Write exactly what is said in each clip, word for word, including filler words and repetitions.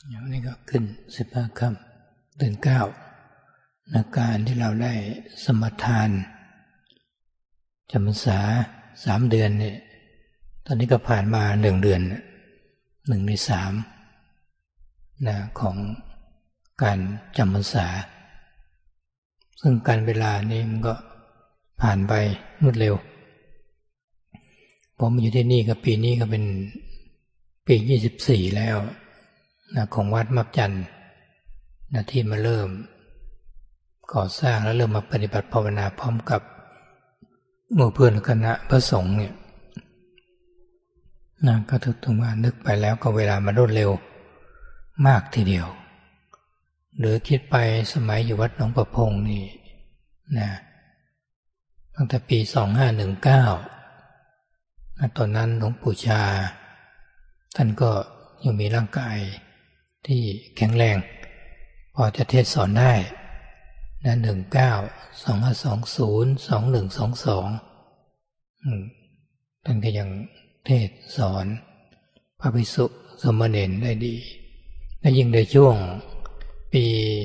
อย่างนี้ก็ขึ้นสิบห้าค่ำเดือนเก้าในการที่เราได้สมทานจำพรรษาสามเดือนเนี่ยตอนนี้ก็ผ่านมาหนึ่งเดือนหนึ่งในสามนะของการจำพรรษาซึ่งการเวลานี้มันก็ผ่านไปรวดเร็วผมอยู่ที่นี่ก็ปีนี้ก็เป็นปียี่สิบสี่แล้วนะของวัดมับจันทร์นะที่มาเริ่มก่อสร้างแล้วเริ่มมาปฏิบัติภาวนาพร้อมกับหมู่เพื่อนคณะพระสงฆ์เนี่ยนะก็ถึงถึงว่านึกไปแล้วก็เวลามันรวดเร็วมากทีเดียวหรือคิดไปสมัยอยู่วัดหนองประพงนี่นะตั้งแต่ปีสองห้าหนึ่งเก้าตอนนั้นหลวงปู่ชาท่านก็ยังมีร่างกายที่แข็งแรงพอจะเทศสอนได้นะหนึ่งเก้าสองห้าสองศูนย์สองหนึ่งสองสองท่านก็ยังเทศสอนพระภิกษุสมณเณรได้ดีและยิ่งในช่วงปี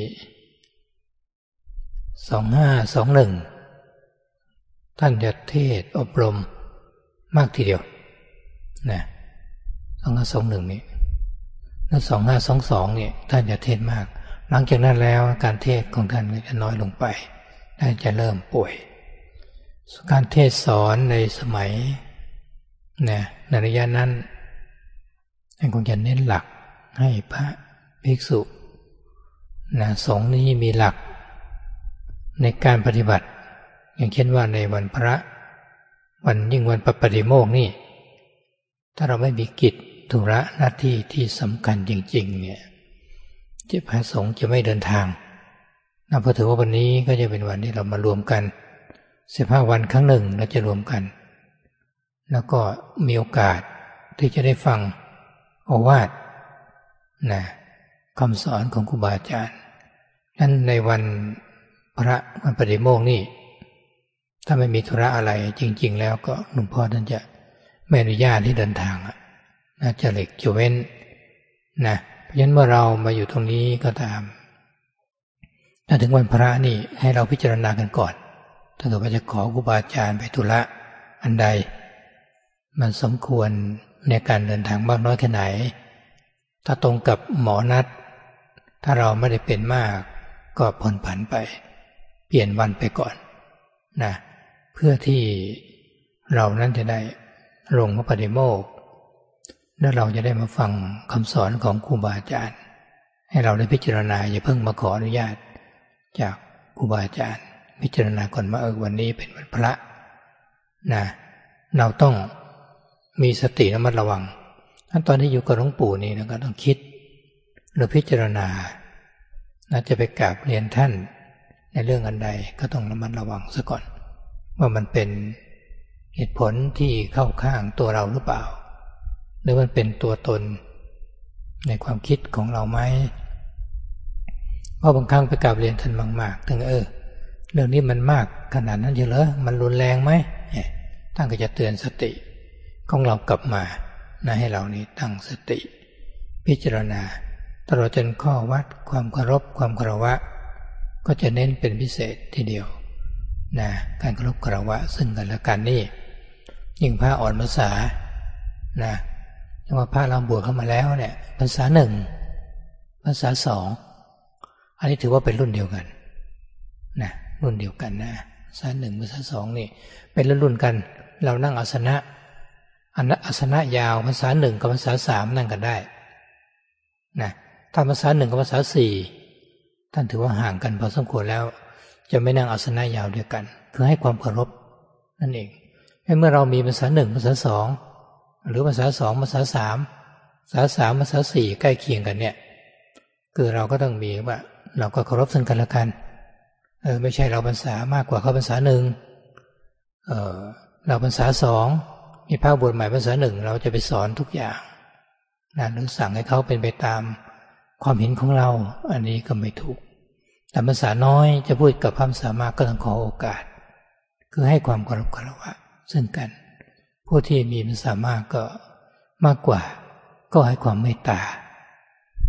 สองห้าสองหนึ่งท่านจะเทศอบรมมากทีเดียวนะสองห้าสองหนึ่งนี้แล้วสองห้าสองสองเนี่ยท่านจะเทศมากหลังจากนั้นแล้วการเทศของท่านก็จะน้อยลงไปท่านจะเริ่มป่วยการเทศสอนในสมัยนะในระยะนั้นท่านคงจะเน้นหลักให้พระภิกษุนะสงฆ์นี้มีหลักในการปฏิบัติอย่างเช่นว่าในวันพระวันยิ่งวันปฏิโมกข์นี่ถ้าเราไม่มีกิจธุระหน้าที่ที่สำคัญจริงๆเนี่ยที่พระสงฆ์จะไม่เดินทางนะพอถือว่าวันนี้ก็จะเป็นวันที่เรามารวมกันสิบห้าวันครั้งหนึ่งเราจะรวมกันแล้วก็มีโอกาสที่จะได้ฟังโอวาทนะคำสอนของครูบาอาจารย์นั้นในวันพระวันปฏิโมกข์นี่ถ้าไม่มีธุระอะไรจริงๆแล้วก็หลวงพ่อท่านจะไม่อนุญาตให้เดินทางนะจะหลีกจะเว้นนะเพราะฉะนั้นเมื่อเรามาอยู่ตรงนี้ก็ตามถ้าถึงวันพระนี่ให้เราพิจารณากันก่อนถ้าเกิดว่าจะขอครูบาอาจารย์ไปธุระอันใดมันสมควรในการเดินทางมากน้อยแค่ไหนถ้าตรงกับหมอนัดถ้าเราไม่ได้เป็นมากก็ผ่อนผันไปเปลี่ยนวันไปก่อนนะเพื่อที่เรานั้นจะได้ลงพระปฏิโมกข์แล้วเราจะได้มาฟังคำสอนของครูบาอาจารย์ให้เราได้พิจารณาอย่าเพิ่งมาขออนุญาตจากครูบาอาจารย์พิจารณาก่อนว่าเออวันนี้เป็นวันพระนะเราต้องมีสติระมัดระวังตอนที่อยู่กับหลวงปู่นี่เราก็ต้องคิดหรือพิจารณาน่าจะไปกราบเรียนท่านในเรื่องอันใดก็ต้องระมัดระวังซะก่อนว่ามันเป็นเหตุผลที่เข้าข้างตัวเราหรือเปล่าหรือมันเป็นตัวตนในความคิดของเราไหมเพราะบางครั้งไปกราบเรียนท่านมากๆถึงเออเรื่องนี้มันมากขนาดนั้นเหรอมันรุนแรงไหมท่านก็จะเตือนสติของเรากลับมานะให้เรานี้ตั้งสติพิจารณาตลอดจนข้อวัดความเคารพความเคารวะก็จะเน้นเป็นพิเศษทีเดียวนะการเคารพเคารวะซึ่งกันและกันนี่ยิ่งพระอ่อนภาษานะอย่างว่าพระเราบวชเข้ามาแล้วเนี่ยภาษาหนึ่งภาษาสองอันนี้ถือว่าเป็นรุ่นเดียวกันนะรุ่นเดียวกันนะภาษาหนึ่งภาษาสองนี่เป็นรุ่นๆกันเรานั่งอาสนะอันนั้นอาสนะยาวภาษาหนึ่งกับภาษาสามนั่งกันได้นะถ้าภาษาหนึ่งกับภาษาสี่ท่านถือว่าห่างกันพอสมควรแล้วจะไม่นั่งอาสนะยาวด้วยกันคือให้ความเคารพนั่นเองเมื่อเรามีภาษาหนึ่งภาษาสองหรือภาษาสองภาษาสามภาษาสามภาษาสี่ใกล้เคียงกันเนี่ยคือเราก็ต้องมีว่าเราก็เคารพซึ่งกันและกันเออไม่ใช่เราภาษามากกว่าเขาภาษาหนึ่งเออเราภาษาสองมีพระบวชใหม่ภาษาหนึ่งเราจะไปสอนทุกอย่างนะหรือสั่งให้เขาเป็นไปตามความเห็นของเราอันนี้ก็ไม่ถูกแต่ภาษาน้อยจะพูดกับพระภาษามากก็ต้องขอโอกาสคือให้ความเคารพเคารพซึ่งกันผู้ที่มีภาษามากก็มากกว่าก็ให้ความเมตตา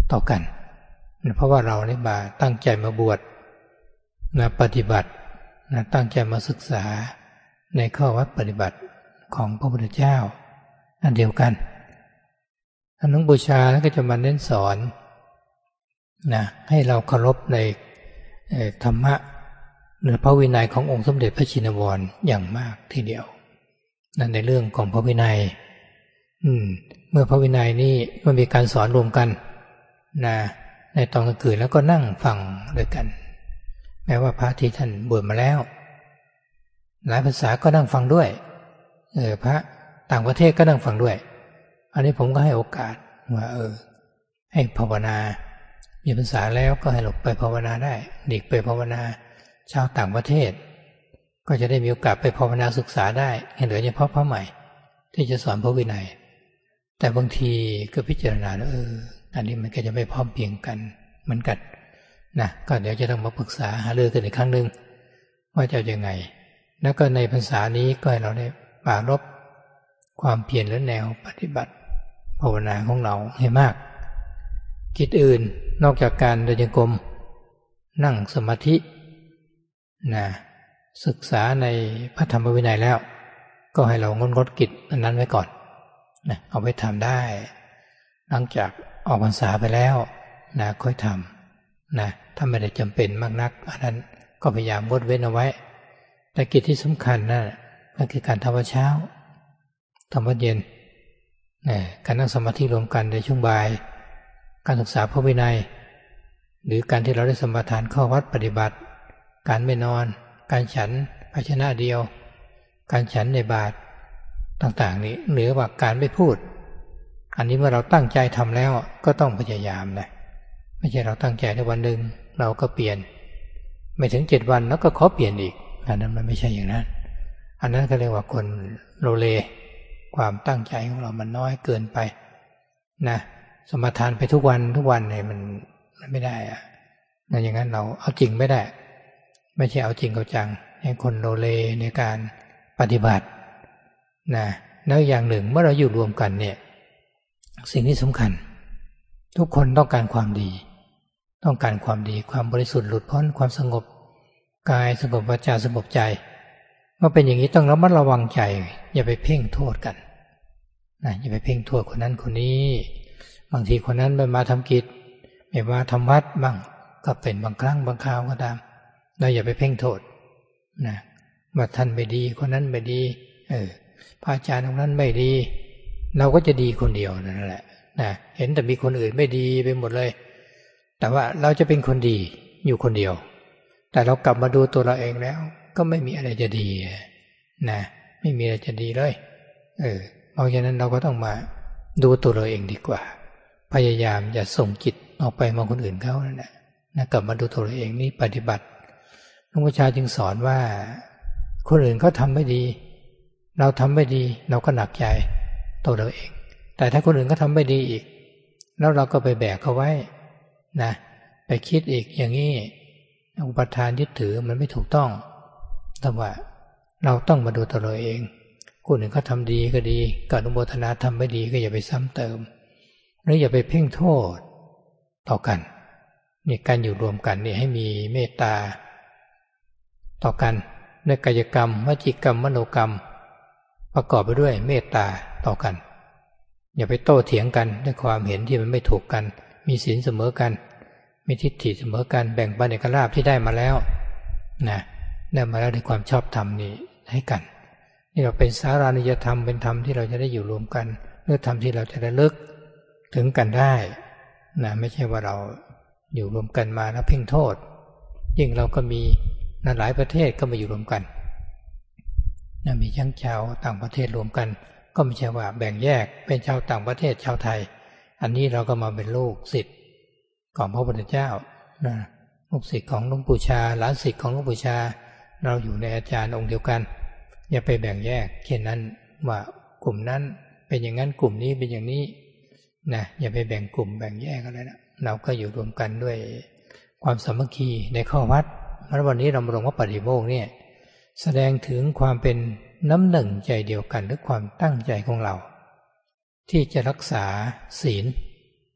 ต่อกันเพราะว่าเราเนี่ยมาตั้งใจมาบวชนะปฏิบัตินะตั้งใจมาศึกษาในข้อวัดปฏิบัติของพระพุทธเจ้าอันเดียวกันท่านหลวงปู่ชาก็จะมาเน้นสอนนะให้เราเคารพในธรรมะหรือพระวินัยขององค์สมเด็จพระชินวรอย่างมากทีเดียวนั่นในเรื่องของพระวินัยอืมเมื่อพระวินัยนี่มันมีการสอนรวมกันนะในตอนกลางคืนแล้วก็นั่งฟังด้วยกันแม้ว่าพระที่ท่านบวชมาแล้วหลายภาษาก็นั่งฟังด้วยเออพระต่างประเทศก็นั่งฟังด้วยอันนี้ผมก็ให้โอกาสว่าเออให้ภาวนามีภาษาแล้วก็ให้หลบไปภาวนาได้เด็กไปภาวนาชาวต่างประเทศก็จะได้มีโอกาสไปภาวนาศึกษาได้เหลือเฉพาะพระใหม่ที่จะสอนพระวินัยแต่บางทีก็พิจารณาเอออันนี้มันก็จะไม่พร้อมเพียงกันเหมือนกันนะก็เดี๋ยวจะต้องมาปรึกษาหารือกันอีกครั้งหนึ่งว่าจะยังไงแล้วก็ในพรรษานี้ก็ให้เราได้ปรารภความเพียรและแนวปฏิบัติภาวนาของเราให้มากกิจอื่นนอกจากการเดินจงกรมนั่งสมาธินะศึกษาในพระธรรมวินัยแล้วก็ให้เรางดงดกิจอันนั้นไว้ก่อนนะเอาไปทำได้หลังจากออกพรรษาไปแล้วนะค่อยทำนะถ้าไม่ได้จำเป็นมากนักอันนั้นก็พยายามงดเว้นเอาไว้แต่กิจที่สำคัญนะก็คือการทำวัดเช้าทำวัดเย็นนะการนั่งสมาธิรวมกันในช่วงบ่ายการศึกษาพระวินัยหรือการที่เราได้สมาทานข้อวัดปฏิบัติการไม่นอนการฉันภาชนะเดียวการฉันในบาตรต่างๆนี้หรือว่าการไม่พูดอันนี้เมื่อเราตั้งใจทำแล้วก็ต้องพยายามนะไม่ใช่เราตั้งใจในวันหนึ่งเราก็เปลี่ยนไม่ถึงเจ็ดวันแล้วก็ขอเปลี่ยนอีกอันนั้นมันไม่ใช่อย่างนั้นอันนั้นก็เรียกว่าคนโลเลความตั้งใจของเรามันน้อยเกินไปนะสมาทานไปทุกวันทุกวันเนี่ยมันมันไม่ได้อะนั่นอย่างนั้นเราเอาจริงไม่ได้ไม่ใช่เอาจริงเอาจังให้คนโลเลในการปฏิบัตินะแล้วอย่างหนึ่งเมื่อเราอยู่รวมกันเนี่ยสิ่งที่สำคัญทุกคนต้องการความดีต้องการความดีความบริสุทธิ์หลุดพ้นความสงบกายสงบวาจาสงบใจเมื่อเป็นอย่างนี้ต้องระมัดระวังใจอย่าไปเพ่งโทษกันนะอย่าไปเพ่งโทษคนนั้นคนนี้บางทีคนนั้นไม่มาทำกิจไม่มาทำวัดบ้างก็เป็นบางครั้งบางคราวก็ตามเราอย่าไปเพ่งโทษนะว่าท่านไม่ดีคนนั้นไม่ดีเออพระอาจารย์ตรงนั้นไม่ดีเราก็จะดีคนเดียวนั่นแหละนะเห็นแต่มีคนอื่นไม่ดีไปหมดเลยแต่ว่าเราจะเป็นคนดีอยู่คนเดียวแต่เรากลับมาดูตัวเราเองแล้วก็ไม่มีอะไรจะดีนะไม่มีอะไรจะดีเลยเออเพราะฉะนั้นเราก็ต้องมาดูตัวเราเองดีกว่าพยายามอย่าส่งจิตออกไปมองคนอื่นเขานั่นแหละนะกลับมาดูตัวเราเองนี่ปฏิบัติหลวงพ่อชาจึงสอนว่าคนอื่นเขาทำไม่ดีเราทำไม่ดีเราก็หนักใจตัวเราเองแต่ถ้าคนอื่นก็ทำไม่ดีอีกแล้วเราก็ไปแบกเขาไว้นะไปคิดอีกอย่างนี้อุปทานยึดถือมันไม่ถูกต้องแต่ว่าเราต้องมาดูตัวเราเองคนอื่นเขาทำดีก็ดีก็อนุโมทนาทำไม่ดีก็อย่าไปซ้ำเติมหรืออย่าไปเพ่งโทษต่อกันนี่การอยู่รวมกันนี่ให้มีเมตตาต่อกันในกายกรรมวจีกรรมมโนกรรมประกอบไปด้วยเมตตาต่อกันอย่าไปโต้เถียงกันด้วยความเห็นที่มันไม่ถูกกันมีศีลเสมอกันมีทิฏฐิเสมอกันแบ่งปันเอกราชที่ได้มาแล้วนะได้มาแล้วในความชอบธรรมนี้ให้กันนี่เราเป็นสารานิยธรรมเป็นธรรมที่เราจะได้อยู่รวมกันเรื่องธรรมที่เราจะได้ลึกถึงกันได้นะไม่ใช่ว่าเราอยู่รวมกันมาแล้วเพ่งโทษยิ่งเราก็มีนะหลายประเทศก็มาอยู่รวมกันนะมีทั้งชาวต่างประเทศรวมกันก็ไม่ใช่ว่าแบ่งแยกเป็นชาวต่างประเทศชาวไทยอันนี้เราก็มาเป็นลูกศิษย์ของพระพุทธเจ้านะลูกศิษย์ของหลวงปู่ชาหลานศิษย์ของหลวงปู่ชาเราอยู่ในอาจารย์องค์เดียวกันอย่าไปแบ่งแยกเช่นนั้นว่ากลุ่มนั้นเป็นอย่างนั้นกลุ่มนี้เป็นอย่างนี้นะอย่าไปแบ่งกลุ่มแบ่งแยกอะไรนะเราก็อยู่รวมกันด้วยความสามัคคีในข้อวัดแล้ววันนี้เรามาลงว่าปฏิโมกข์เนี่ยแสดงถึงความเป็นน้ำหนึ่งใจเดียวกันหรือความตั้งใจของเราที่จะรักษาศีล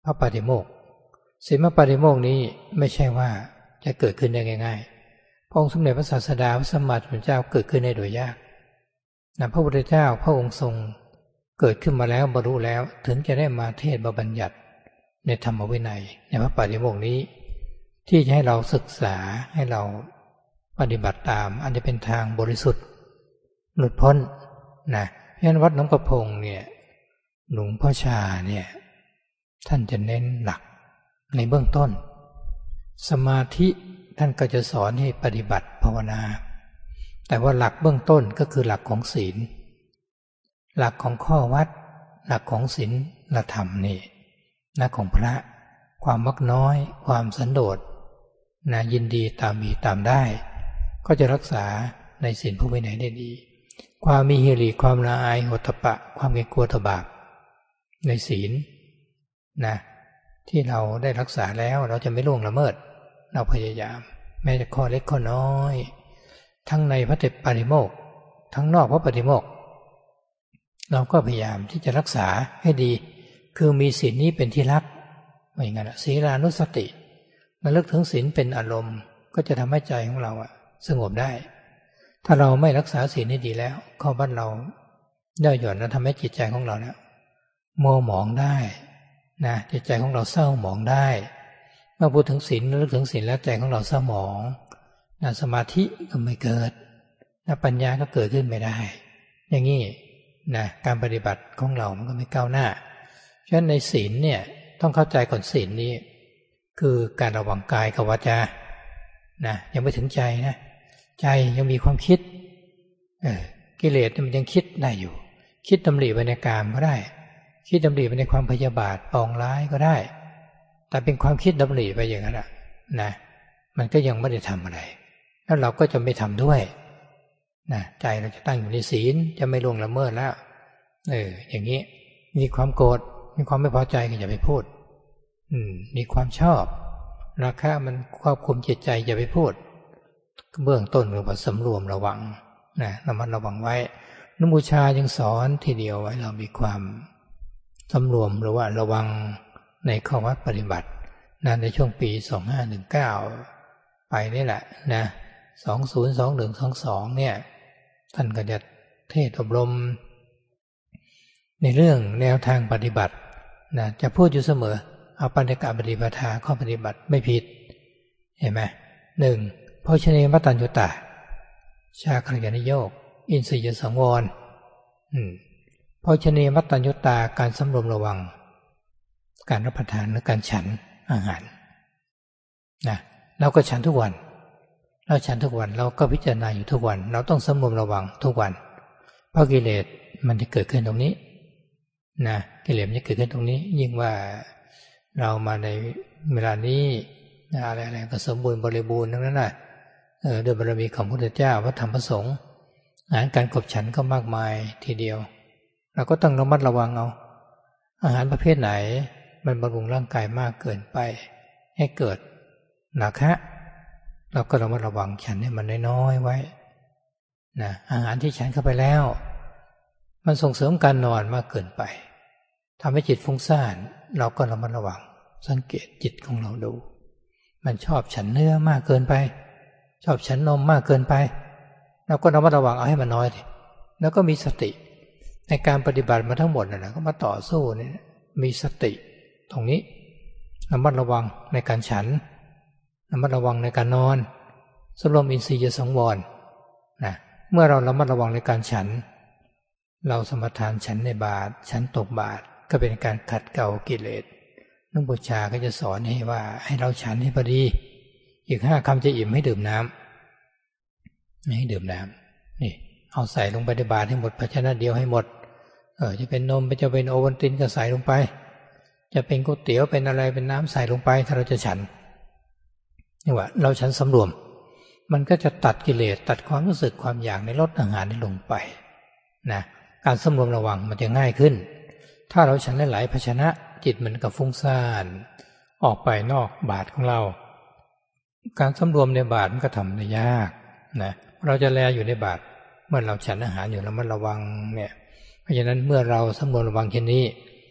พระปาฏิโมกข์ศีลพระปาฏิโมกข์นี้ไม่ใช่ว่าจะเกิดขึ้นได้ง่ายๆพระองค์สมเด็จพระศาสดาพระสัมมาสัมพุทธเจ้าเกิดขึ้นได้โดยยากนะพระพุทธเจ้าพระองค์ทรงเกิดขึ้นมาแล้วบรรลุแล้วถึงจะได้มาเทศน์มาบัญญัติในธรรมวินัยในพระปาฏิโมกข์นี้ที่จะให้เราศึกษาให้เราปฏิบัติตามอันจะเป็นทางบริสุทธิ์หลุดพ้นนะเพราะฉะนั้นวัดหนองประพงเนี่ยหลวงพ่อชาเนี่ยท่านจะเน้นหลักในเบื้องต้นสมาธิท่านก็จะสอนให้ปฏิบัติภาวนาแต่ว่าหลักเบื้องต้นก็คือหลักของศีลหลักของข้อวัดหลักของศีลธรรมนี่หลักของพระความมักน้อยความสันโดษนะยินดีตามมีตามได้ก็จะรักษาในศีลพระวินัยได้ดีความมีฮิริความละอายโหตปะความเกรงกลัวต่อบาปในศีลนะที่เราได้รักษาแล้วเราจะไม่ล่วงละเมิดเราพยายามแม้จะข้อเล็กข้อน้อยทั้งในพระปาฏิโมกข์ทั้งนอกพระปาฏิโมกข์เราก็พยายามที่จะรักษาให้ดีคือมีศีลนี้เป็นที่รักว่าอย่างนั้นศีลานุสติระลึกถึงศีลเป็นอารมณ์ก็จะทำให้ใจของเราสงบได้ถ้าเราไม่รักษาศีลให้ดีแล้วข้อบัดเราย่อหย่อนแล้วทำให้จิตใจของเราเนี่ยมัวหมองได้นะจิตใจของเราเศร้าหมองได้เมื่อพูดถึงศีลนึกถึงศีลแล้วใจของเราเศร้าหมองนะสมาธิก็ไม่เกิดนะปัญญาก็เกิดขึ้นไม่ได้อย่างนี้นะการปฏิบัติของเรามันก็ไม่ก้าวหน้าฉะนั้นในศีลเนี่ยต้องเข้าใจก่อนศีลนี้คือการระวังกายกับวาจานะยังไม่ถึงใจนะใจยังมีความคิดเออกิเลสมันยังคิดได้อยู่คิดดำริไปในกามก็ได้คิดดำริไปในความพยาบาทปองร้ายก็ได้แต่เป็นความคิดดำริไปอย่างนั้นนะมันก็ยังไม่ได้ทำอะไรแล้วเราก็จะไม่ทำด้วยนะใจเราจะตั้งอยู่ในศีลจะไม่ล่วงละเมิดแล้วเอออย่างนี้มีความโกรธมีความไม่พอใจก็อย่าไปพูดอืมมีความชอบราคะมันควบคุมจิตใจอย่าไปพูดเบื้องต้นเราก็สำรวมระวังนะระมัดระวังไว้นบูชายังสอนทีเดียวไว้เรามีความสำรวมหรือว่าระวังในข้อวัดปฏิบัตินะในช่วงปีสองพันห้าร้อยสิบเก้าไปนี่แหละนะสองพันยี่สิบเอ็ด สองพันยี่สิบสองเนี่ยท่านก็จะเทศน์อบรมในเรื่องแนวทางปฏิบัตินะจะพูดอยู่เสมอเอาปัญญากะปฏิปทาข้อปฏิบัติไม่ผิดเห็นไหมหนึ่งโภชเนมัตตัญญุตาชาคริยนิโยกอินทรียสังวรอืมโภชเนมัตตัญญุตาการสำรวมระวังการรับประทานหรือการฉันอาหารนะเราก็ฉันทุกวันเราฉันทุกวันเราก็พิจารณาอยู่ทุกวันเราต้องสำรวมระวังทุกวันเพราะกิเลสมันจะเกิดขึ้นตรงนี้นะกิเลสมันจะเกิดขึ้นตรงนี้ยิ่งว่าเรามาในเวลานี้อะไรๆก็สมบูรณ์บริบูรณ์ทั้งนั้นน่ะเออด้วยบารมีของพระพุทธเจ้าพระธรรมพระสงฆ์อาหารการกบฉันก็มากมายทีเดียวเราก็ต้องระมัดระวังเอาอาหารประเภทไหนมันบำรุงร่างกายมากเกินไปให้เกิดราคะเราก็ระมัดระวังฉันให้มันน้อยๆไว้นะอาหารที่ฉันเข้าไปแล้วมันส่งเสริมการนอนมากเกินไปทำให้จิตฟุ้งซ่านเราก็ระมัดระวังสังเกตจิตของเราดูมันชอบฉันเนื้อมากเกินไปชอบฉันนมมากเกินไปเราก็ระมัดระวังเอาให้มันน้อยทีแล้วก็มีสติในการปฏิบัติมาทั้งหมดนั่นแหละก็มาต่อสู้เนี่ยมีสติตรงนี้ระมัดระวังในการฉันระมัดระวังในการนอนสำรวมอินทรียสังวรนะเมื่อเราระมัดระวังในการฉันเราสมทานฉันในบาตรฉันตกบาตรก็เป็นการขัดเกลากิเลสหลวงปู่ชาก็จะสอนให้ว่าให้เราฉันให้พอดีอีกห้าคำจะอิ่มให้ดื่มน้ำให้ดื่มน้ำนี่เอาใส่ลงไปในบาตรให้หมดภาชนะเดียวให้หมดเออจะเป็นนมจะเป็นโอวัลตินก็ใส่ลงไปจะเป็นก๋วยเตี๋ยวเป็นอะไรเป็นน้ำใส่ลงไปถ้าเราจะฉันนี่ว่าเราฉันสำรวมมันก็จะตัดกิเลสตัดความรู้สึกความอยากในรสอาหารนี้ลงไปนะการสำรวมระวังมันจะง่ายขึ้นถ้าเราฉันหลายๆภาชนะจิตมันก็ฟุ้งซ่านออกไปนอกบาตรของเราการสำรวมในบาตรมันก็ทำได้ยากนะเราจะแลอยู่ในบาตรเมื่อเราฉันอาหารอยู่แล้วมันระวังเนี่ยเพราะฉะนั้นเมื่อเราสำรวมระวังเช่นนี้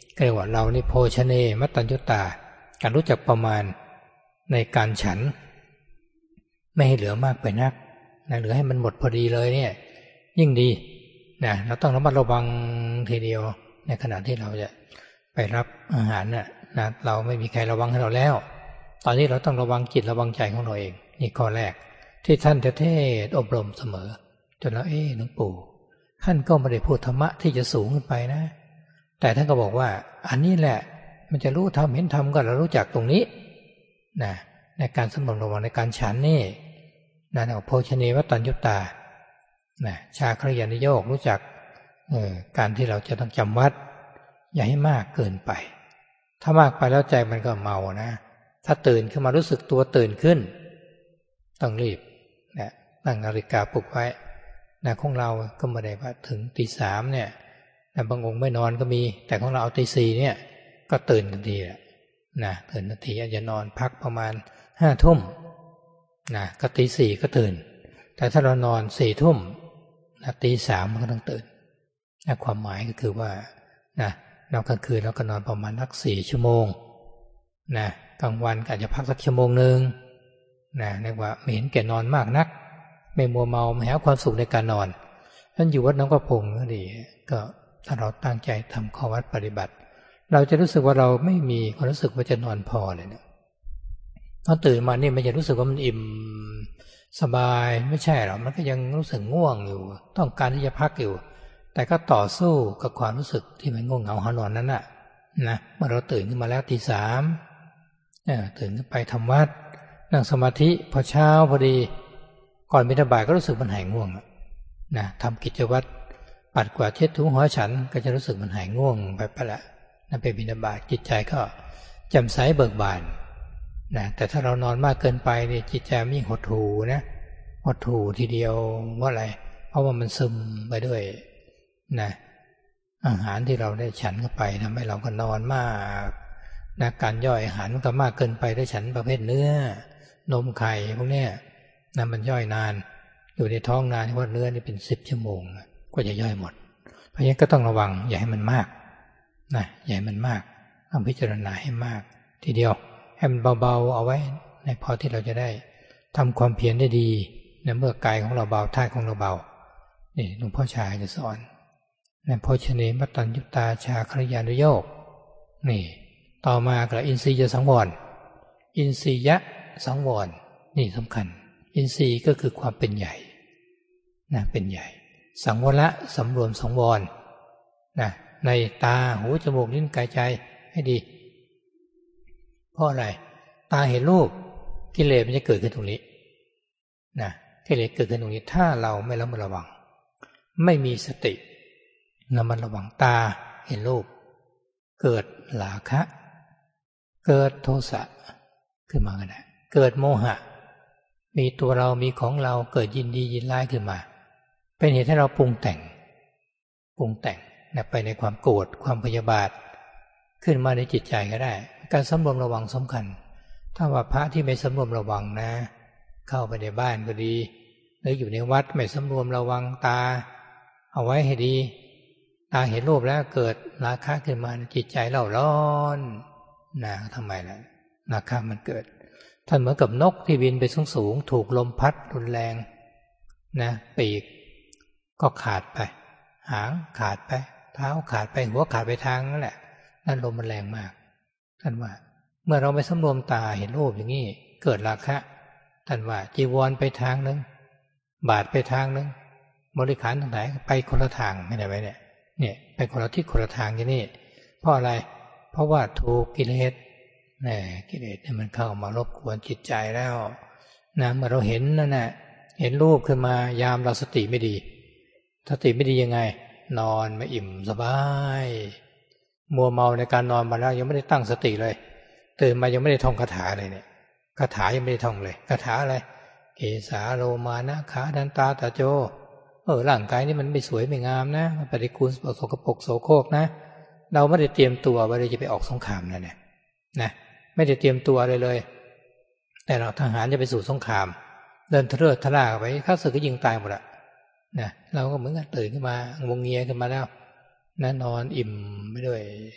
เรียกว่าเรานี่โภชเนมัตตัญญุตาการรู้จักประมาณในการฉันไม่ให้เหลือมากไปนักนะเหลือให้มันหมดพอดีเลยเนี่ยยิ่งดีนะเราต้องระมัดระวังทีเดียวในขณะที่เราจะไปรับอาหารน่ะนะเราไม่มีใครระวังให้เราแล้วตอนนี้เราต้องระวังจิตระวังใจของเราเองนี่ข้อแรกที่ท่านจะเทศอบรมเสมอจนเราเอ๊ะหลวงปู่ท่านก็ไม่ได้พูดธรรมะที่จะสูงขึ้นไปนะแต่ท่านก็บอกว่าอันนี้แหละมันจะรู้ธรรมเห็นธรรมก็เรารู้จักตรงนี้นะในการสำรวมระวังในการฉันนี่นะโภชเนมัตตัญญุตานะชาคริยานิโยครู้จักเอ่อการที่เราจะต้องจำวัดอย่าให้มากเกินไปถ้ามากไปแล้วใจมันก็เมานะถ้าตื่นขึ้นมารู้สึกตัวตื่นขึ้นต้องรีบนะตั้งนาฬิกาปลุกไว้นะของเราก็ไม่ได้ว่าถึงตีสามเนี่ยนะบางองค์ไม่นอนก็มีแต่ของเราเอาตีสี่เนี่ยก็ตื่นทันทีแหละนะตื่นทันทีอาจจะนอนพักประมาณห้าทุ่มนะก็ตีสี่ก็ตื่นแต่ถ้าเรานอนสี่ทุ่มนะตีสามมันก็ต้องตื่นนะความหมายก็คือว่านะเรากลางคืนเราก็นอนประมาณสักสี่ชั่วโมงนะกลางวันก็อาจจะพักสักชั่วโมงหนึ่งนะเรียกว่าไม่เห็นแก่นอนมากนักไม่มัวเมาไม่หาความสุขในการนอนนั่นอยู่วัดน้องกระพงก็ดีก็ถ้าเราตั้งใจทำข้อวัดปฏิบัติเราจะรู้สึกว่าเราไม่มีความรู้สึกว่าจะนอนพอเลยเนี่ยตอนตื่นมานี่มันจะรู้สึกว่ามันอิ่มสบายไม่ใช่หรอกมันก็ยังรู้สึกง่วงอยู่ต้องการที่จะพักอยู่แต่ก็ต่อสู้กับความรู้สึกที่มันง่วงเหงาหานอนนั้นน่ะนะเมื่อเราตื่นขึ้นมาแล้วตีสามตื่นขึ้นไปทำวัดนั่งสมาธิพอเช้าพอดีก่อนบิณฑบาตก็รู้สึกมันหายง่วงนะทำกิจวัตรปัดกวาดเช็ดถูหัวฉันก็จะรู้สึกมันหายง่วงไปไปละนั่นเป็นบิณฑบาตจิตใจก็แจ่มใสเบิกบานนะแต่ถ้าเรานอนมากเกินไปนี่จิตใจยิ่งหดหู่นะหดหู่ทีเดียวว่าอะไรเพราะว่ามันซึมไปด้วยนะอาหารที่เราได้ฉันเข้าไปทำให้เราก็นอนมากนะการย่อยอาหารมันก็มากเกินไปได้ฉันประเภทเนื้อนมไข่พวกเนี้ยนะมันย่อยนานอยู่ในท้องนานเพราะเนื้อนี่เป็นสิบชั่วโมงก็จะย่อยหมดเพราะฉะนั้นก็ต้องระวังอย่าให้มันมากนะอย่าให้มันมากต้องพิจารณาให้มากทีเดียวให้มันเบาๆเอาไว้ในพอที่เราจะได้ทำความเพียรได้ดีในเมื่อกายของเราเบาธาตุของเราเบานี่หลวงพ่อชาจะสอนในโภชเนมัตตัญญุตาชาคริยานุโยคนี่ต่อมากับอินทรียสังวรอินทรียสังวรนี่สำคัญอินทรีย์ก็คือความเป็นใหญ่นะเป็นใหญ่สังวรสำรวมสังวรนะในตาหูจมูกลิ้นกายใจให้ดีเพราะอะไรตาเห็นรูปกิเลสมันจะเกิดขึ้นตรงนี้นะกิเลสเกิดขึ้นตรงนี้ถ้าเราไม่ระมัดระวังไม่มีสติระมัดระวังตาเห็นรูปเกิดหลาคะเกิดโทสะขึ้นมาก็ได้เกิดโมหะมีตัวเรามีของเราเกิดยินดียินร้ายขึ้นมาเป็นเหตุให้เราปรุงแต่งปรุงแต่งนะไปในความโกรธความพยาบาทขึ้นมาในจิตใจก็ได้การสำรวมระวังสำคัญถ้าว่าพระที่ไม่สำรวมระวังนะเข้าไปในบ้านก็ดีหรืออยู่ในวัดไม่สำรวมระวังตาเอาไว้ให้ดีตาเห็นรูปแล้วเกิดราคะขึ้นมาจิตใจเล่าร้อนนะทำไมล่ะราคะมันเกิดท่านเหมือนกับนกที่บินไปสูงๆถูกลมพัดรุนแรงนะปีกก็ขาดไปหางขาดไปเท้าขาดไปหัวขาดไปทางนั่นแหละนั่นลมมันแรงมากท่านว่าเมื่อเราไม่สำรวมตาเห็นรูปอย่างนี้เกิดราคะท่านว่าจีวรไปทางนึงบาทไปทางนึงบริขารทั้งหลายไปคนละทางไม่ได้ไหมเนี่ยเนี่ยไปคนละทิศคนละทางอย่างนี้เพราะอะไรเพราะว่าถูกกิเลสนี่กิเลสเนี่ยมันเข้ามารบกวนจิตใจแล้วนะเมื่อเราเห็นนั่นน่ะเห็นรูปขึ้นมายามเราสติไม่ดีสติไม่ดียังไงนอนไม่อิ่มสบายมัวเมาในการนอนมาแล้วยังไม่ได้ตั้งสติเลยตื่นมายังไม่ได้ท่องคาถาเลยเนี่ยคาถายังไม่ได้ท่องเลยคาถาอะไรเกสาโลมานะขาดันตาตาโจเออร่างกายนี่มันไม่สวยไม่งามนะมันปฏิกูลโสกปรกโสโครกนะเราไม่ได้เตรียมตัวว่าเราจะไปออกสงครามนะเนี่ยนะไม่ได้เตรียมตัวเลยเลยแต่เราทหารจะไปสู่สงครามเดินทะเลาะทะล่าไปข้าศึกก็ยิงตายหมดละนะเราก็เหมือนกันตื่นขึ้นมางงเงียขึ้นมาแล้วนะนอนอิ่มไปด้วยค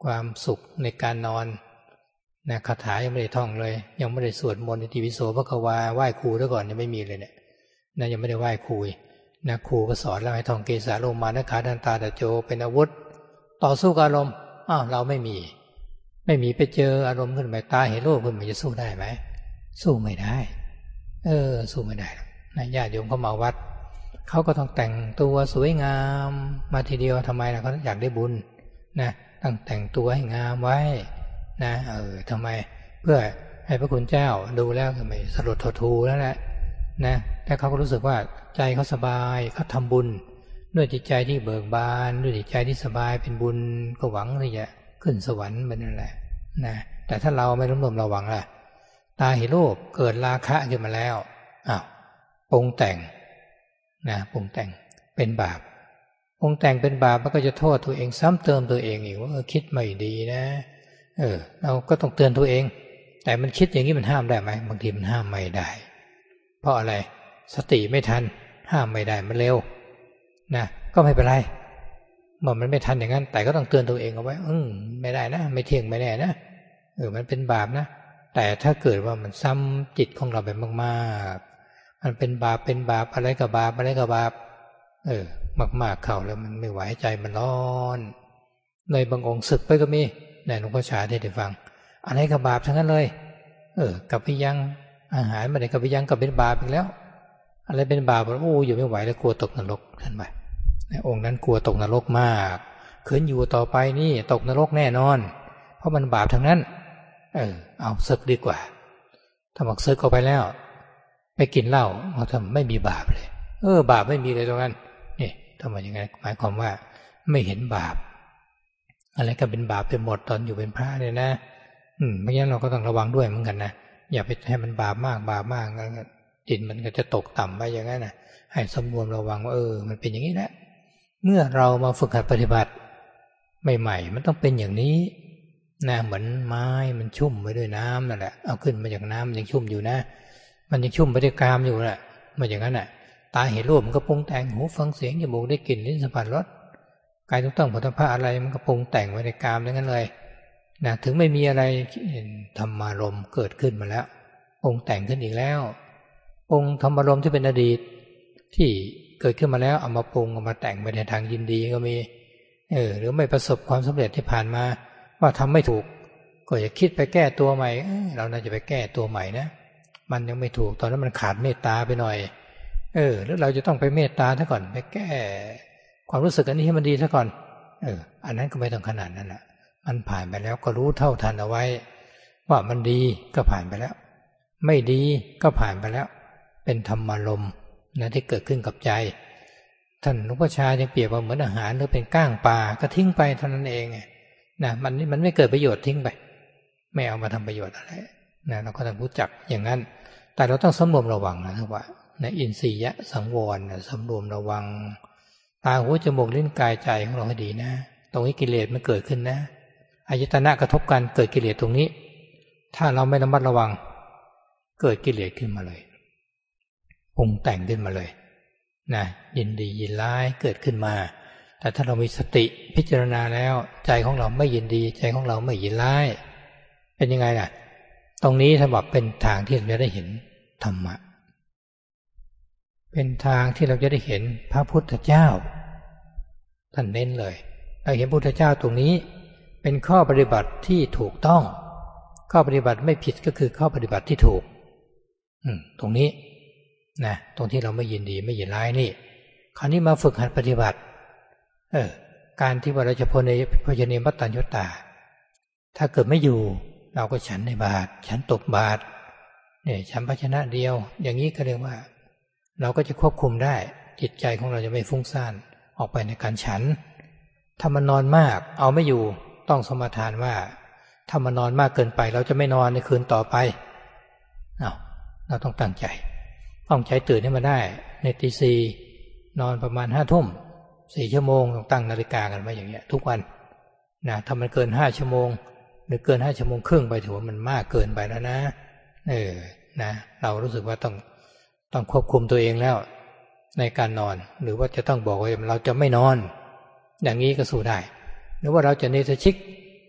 ความสุขในการนอนนะคาถายังไม่ได้ท่องเลยยังไม่ได้สวดมนต์อิติปิโสภควาไหว้ครูซะก่อนยังไม่มีเลยเนี่ยนะยังไม่ได้ไหว้ครูนะครูก็สอนเราให้ท่องเกสาโลมานะขาดันตาตะโจเป็นอาวุธต่อสู้กับอารมณ์อ้าวเราไม่มีไม่มีไปเจออารมณ์ขึ้นไปตาเห็นโลกขึ้นมาจะสู้ได้ไหมสู้ไม่ได้เออสู้ไม่ได้นะญาติโยมเขามาวัดเขาก็ต้องแต่งตัวสวยงามมาทีเดียวทำไมล่ะเขาอยากได้บุญนะต้องแต่งตัวให้งามไว้นะเออทำไมเพื่อให้พระคุณเจ้าดูแล้วก็ไม่สลดททูแล้วแหละนะแต่เขาก็รู้สึกว่าใจเขาสบายเขาทำบุญด้วยจิตใจที่เบิกบานด้วยจิตใจที่สบายเป็นบุญก็หวังที่จะขึ้นสวรรค์เป็นนั่นแหละนะแต่ถ้าเราไม่ร่วมรวมระวังล่ะตาเห็นรูปเกิดราคะขึ้นมาแล้วอ้าวปรุงแต่งนะปรุงแต่งเป็นบาปปรุงแต่งเป็นบาปมันก็จะโทษตัวเองซ้ำเติมตัวเองอีกว่าเออคิดไม่ดีนะเออเราก็ต้องเตือนตัวเองแต่มันคิดอย่างนี้มันห้ามได้ไหมบางทีมันห้ามไม่ได้เพราะอะไรสติไม่ทันห้ามไม่ได้มันเร็วนะก็ไม่เป็นไรเมื่อมันไม่ทันอย่างนั้นแต่ก็ต้องเตือนตัวเองเอาไว้อืมไม่ได้นะไม่เที่ยงไม่แน่นะเออมันเป็นบาปนะแต่ถ้าเกิดว่ามันซ้ำจิตของเราไปมากๆมันเป็นบาปเป็นบาปอะไรกับบาปอะไรกับบาปเออมากๆเข้าแล้วมันไม่ไหวใจมันร้อนเลยบางองค์สึกไปก็มีในหลวงพ่อชาได้ฟังอะไรกับบาปทั้งนั้นเลยเออกับพิยังอาหารมาได้กับพิยังกับเป็นบาปอีกแล้วอะไรเป็นบาปโอ้อยู่ไม่ไหวแล้วกลัวตกนรกท่านไปองค์นั้นกลัวตกนรกมากขืนอยู่ต่อไปนี่ตกนรกแน่นอนเพราะมันบาปทั้งนั้นเออเอาศึกดีกว่าถ้าบอกศึกออกไปแล้วไปกินเหล้าเขาทำไม่มีบาปเลยเออบาปไม่มีเลยตรงนั้นนี่ทำไมยังไงหมายความว่าไม่เห็นบาปอะไรก็เป็นบาปไปหมดตอนอยู่เป็นพระเลยนะอืมเพราะงั้นเราก็ต้องระวังด้วยเหมือนกันนะอย่าไปให้มันบาปมากบาปมากจิตมันก็จะตกต่ำไปอย่างนั้นนะให้สำรวมระวังว่าเออมันเป็นอย่างนี้แหละเมื่อเรามาฝึกหัดปฏิบัติใหม่ๆมันต้องเป็นอย่างนี้นะเหมือนไม้มันชุ่มไปด้วยน้ำนั่นแหละเอาขึ้นมาจากน้ำมันยังชุ่มอยู่นะมันยังชุ่มไปด้วยกามอยู่แหละมาอย่างนั้นน่ะตาเห็นรูปมันก็ปรุงแต่งหูฟังเสียงจมูกได้กลิ่นลิ้นสัมผัสรสกายต้องผลิตภัณฑ์อะไรมันก็ปรุงแต่งไว้ในกามอย่างนั้นเลยนะถึงไม่มีอะไรธรรมารมณ์เกิดขึ้นมาแล้วปรุงแต่งขึ้นอีกแล้วปรุงธรรมารมณ์ที่เป็นอดีตที่เกิดขึ้นมาแล้วเอามาปรุงเอามาแต่งไปในทางยินดีก็มีเออหรือไม่ประสบความสำเร็จที่ผ่านมาว่าทำไม่ถูกก็อย่าคิดไปแก้ตัวใหม่เออเราน่าจะไปแก้ตัวใหม่นะมันยังไม่ถูกตอนนั้นมันขาดเมตตาไปหน่อยเออหรือเราจะต้องไปเมตตาซะก่อนไปแก้ความรู้สึกอันนี้ให้มันดีซะก่อนเอออันนั้นก็ไม่ต้องขนาดนั้นแหละมันผ่านไปแล้วก็รู้เท่าทันเอาไว้ว่ามันดีก็ผ่านไปแล้วไม่ดีก็ผ่านไปแล้วเป็นธรรมารมณ์นะที่เกิดขึ้นกับใจท่านหลวงพ่อชายังเปรียบว่าเหมือนอาหารหรือเป็นก้างปลาก็ทิ้งไปเท่านั้นเองนะมันมันไม่เกิดประโยชน์ทิ้งไปไม่เอามาทำประโยชน์อะไรนะเราก็ต้องรู้จักอย่างนั้นแต่เราต้องสำรวมระวังนะว่านะอินทรียะสังวรนะสำรวมระวังตาหูจมูกลิ้นกายใจของเราให้ดีนะตรงนี้กิเลสมันเกิดขึ้นนะอายตนะกระทบกันเกิดกิเลสตรงนี้ถ้าเราไม่ระมัดระวังเกิดกิเลสขึ้นมาเลยปรุงแต่งขึ้นมาเลยนะยินดียินร้ายเกิดขึ้นมาแต่ถ้าเรามีสติพิจารณาแล้วใจของเราไม่ยินดีใจของเราไม่ยินร้ายเป็นยังไงล่ะตรงนี้ท่านบอกเป็นทางที่เราจะได้เห็นธรรมะเป็นทางที่เราจะได้เห็นพระพุทธเจ้าท่านเน้นเลยเราเห็นพระพุทธเจ้าตรงนี้เป็นข้อปฏิบัติที่ถูกต้องข้อปฏิบัติไม่ผิดก็คือข้อปฏิบัติที่ถูกอืมตรงนี้นะตรงที่เราไม่ยินดีไม่ยินร้ายนี่คราวนี้มาฝึกหัดปฏิบัติเออการที่ว่าเราจะพ้นในพยเนมัตตัญญตาถ้าเกิดไม่อยู่เราก็ฉันในบาตรฉันตกบาตรเนี่ยฉันภาชนะเดียวอย่างนี้ก็เรียกว่าเราก็จะควบคุมได้จิตใจของเราจะไม่ฟุ้งซ่านออกไปในการฉันถ้ามันนอนมากเอาไม่อยู่ต้องสมาทานว่าถ้ามันนอนมากเกินไปเราจะไม่นอนในคืนต่อไปเอาเราต้องตั้งใจต้องใจตื่นให้มาได้ในตีสี่นอนประมาณห้าทุ่มสี่ชั่วโมงต้องตั้งนาฬิกากันไว้อย่างเงี้ยทุกวันนะถ้ามันเกินห้าชั่วโมงหรือเกินห้าชั่วโมงครึ่งไปถือว่ามันมากเกินไปแล้วนะเออนะเรารู้สึกว่าต้องต้องควบคุมตัวเองแล้วในการนอนหรือว่าจะต้องบอกว่าเราจะไม่นอนอย่างนี้ก็สู้ได้หรือว่าเราจะเนสชิก